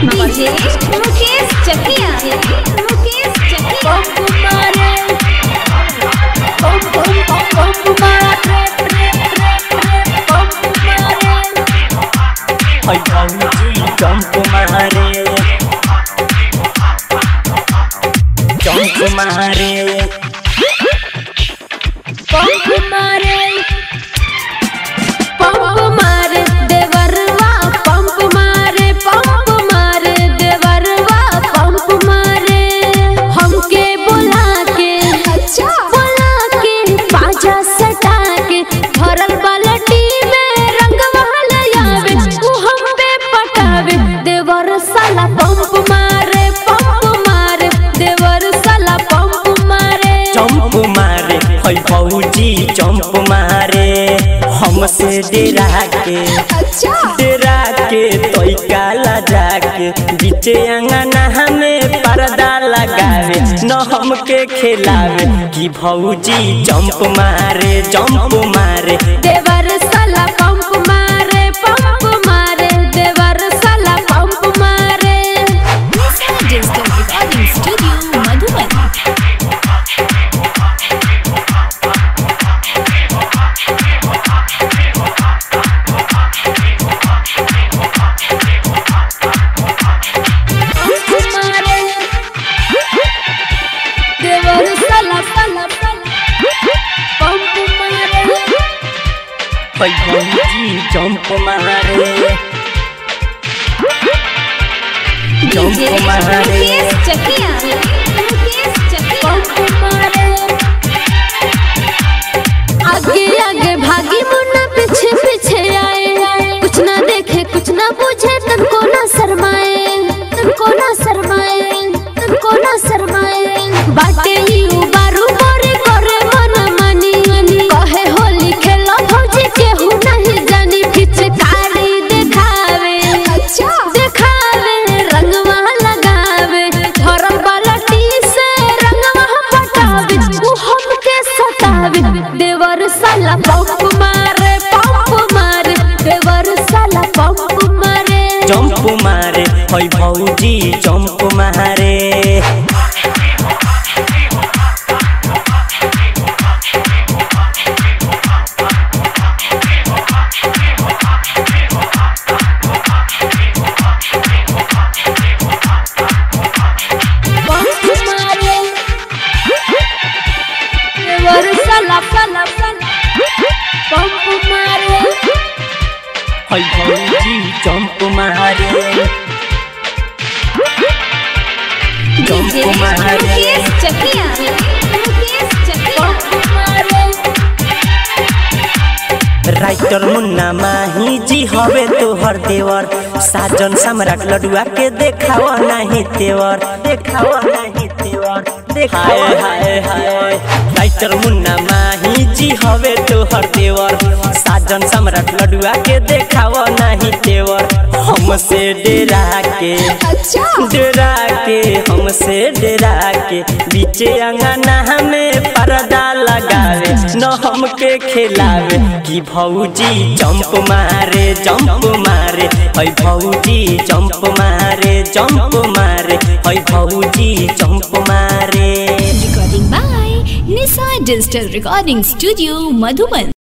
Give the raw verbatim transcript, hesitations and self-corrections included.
DJ Mukesh Chakiya Mukesh Chakiya pump मारे pump pump pump मारे pump मारे हाय भौजी जंप मारे जंप मारे पंप मारे पंप मारे देवरवा पंप मारे पंप मारे देवरवा पंप मारे हमके बुला के अच्छा बुला के पाजा सटा के भरल बाल्टी में रंगवा लयावे वो हम पे पटावे देवर साला पंप मारे पंप मारे देवर साला पंप मारे जंप मारे हाय भौजी जंप मारे हमसे डेरा के अच्छा डेरा के तोई काला जाके बीचे अंगना हमें पर्दा लगावे न हमके खिलावे कि भौजी जंप मारे जंप मारे देवर साला पंप मारे पंप मारे देवर साला पंप मारे डिजिटल रिकॉर्डिंग स्टूडियो मधुबन देवर साला साला पंप मारे हाय भौजी जंप मारे डीजे जंप मारे मुकेश चकिया मुकेश चकिया पंप मारे आगे आगे भागी मुन्ना पीछे पीछे आए कुछ ना देखे कुछ ना पूछे तनको ना शर्माए तनको ना शर्माए तनको ना शर्माए बाटे ही उबारू करे करे मन मानी कहे होली खेलो भौजी केहू नहीं जानी पिचकारी देखावे अच्छा देखावे रंगवा लगावे धरम बाल्टी से रंगवा पटावे वो हमके सतावे देवर साला पंप मारे पंप मारे देवर साला पंप मारे जंप मारे हाय भौजी जंप मारे पंप मारे देवर साला साला साला पंप मारे हाय भौजी जंप मारे डीजे जंप मारे मुकेश चकिया मुकेश चकिया पंप मारे राइटर मुन्ना माही जी हवे तोहर देवर साजन सम्राट लडुआ के देखावा नहीं तेवर देखावा नहीं तेवर हाय हाय हाय राइटर मुन्ना माही जी हवे तोहर देवर साजन सम्राट लडुआ के देखावा नहीं तेवर हमसे डेरा के अच्छा डेरा के हमसे डेरा के बीचे अंगना हमें पर्दा लगावे न हमके खिलावे कि भौजी जंप मारे जंप मारे हाय भौजी जंप मारे जंप मारे हाय भौजी जंप मारे recording by Nisha digital recording studio Madhuban.